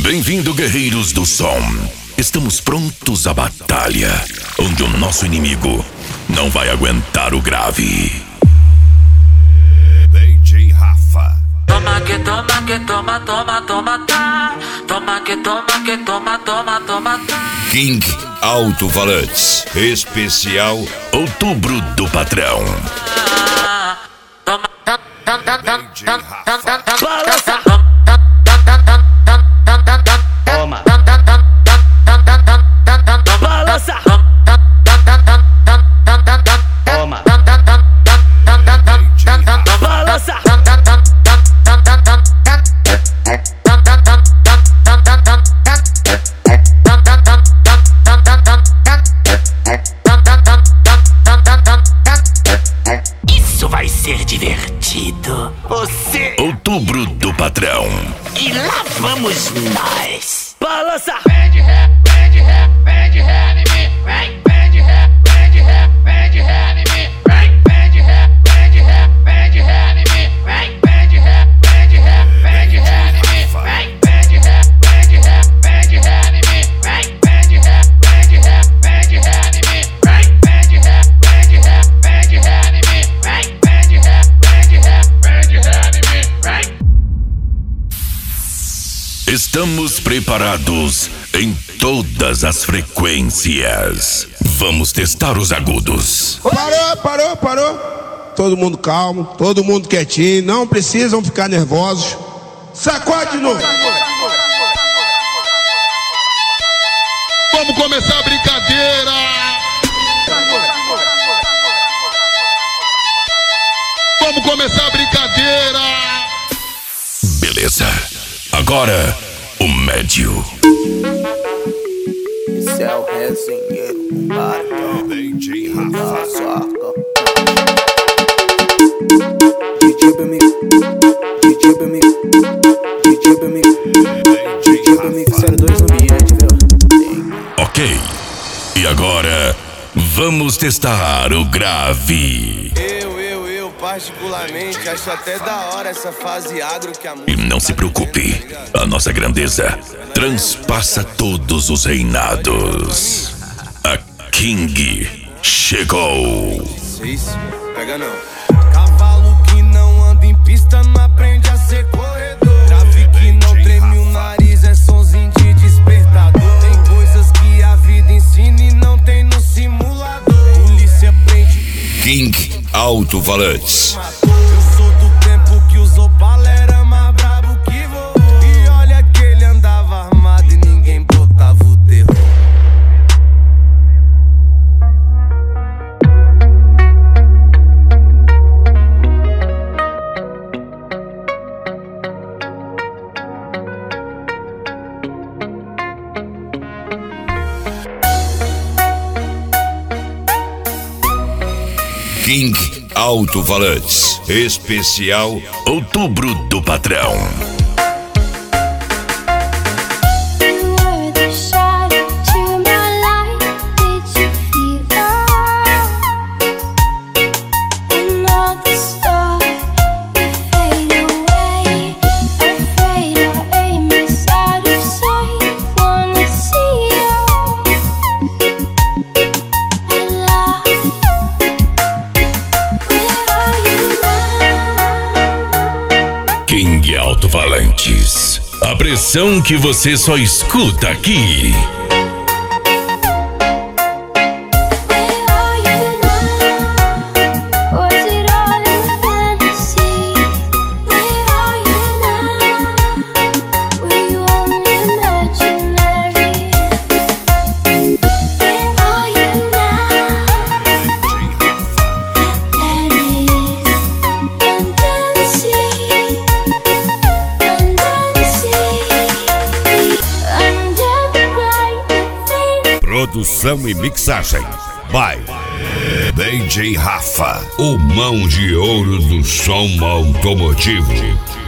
Bem-vindo, guerreiros do som. Estamos prontos à batalha, onde o nosso inimigo não vai aguentar o grave. DJ Rafa. Toma que toma que toma, toma, toma, tá. Toma que toma que toma, toma, toma, tá. King Alto-Falantes, especial Outubro do Patrão. Toma, DJ Rafa. balança. Toma. Balança. Toma. DJ Rafa. Balança. Isso vai ser divertido. Você Outubro do Patrão. e lá vamos nós. Balança. Vem de ré em mim, vem de ré em mim, vem de ré em mim, vem de ré em mim, vem de ré em mim, vem de ré em mim, vem de ré em mim, vem de ré em mim, vem de ré em mim, Estamos preparados em todas as frequências. Vamos testar os agudos. Parou. Todo mundo calmo, todo mundo quietinho, não precisam ficar nervosos. Sacode de novo. Vamos começar a brincadeira! Vamos começar a brincadeira! Beleza. Agora, o médio. Esse é o resenheiro, Bartão, DJ Rafa. saca. DJ Bemico, DJ Bemico, DJ Bemico, DJ Bemico, 02 no bilhete, viu? Ok. E agora, vamos testar o grave. Eu particularmente acho até da hora essa fase agro que a E música. não se preocupe, a nossa grandeza transpassa todos os reinados. A King chegou. Isso, pega não. Cavalo que não anda em pista não aprende a ser corredor. Grave que não treme o nariz é sonzinho de despertador. Tem coisas que a vida ensina e não tem no simulador. Polícia prende. King Alto-Falantes. Eu sou do tempo que usou bala, era mais brabo que vovô. E olha que ele andava armado e ninguém botava o terror. King Alto-Falantes, especial Outubro do Patrão. You were the shadow to my light. Did you feel that? Another star will fade away. Afraid our aim is out of sight. Wanna see you alive. Where are you now? King Alto-Falantes. A pressão que você só escuta aqui. Where are you now? Was it all in fantasy? Where are you now? Were you only imaginary? Where are you now? That is under the sea, under the sea, under the light. Produção e mixagem by DJ Rafa, o mão de ouro do som automotivo.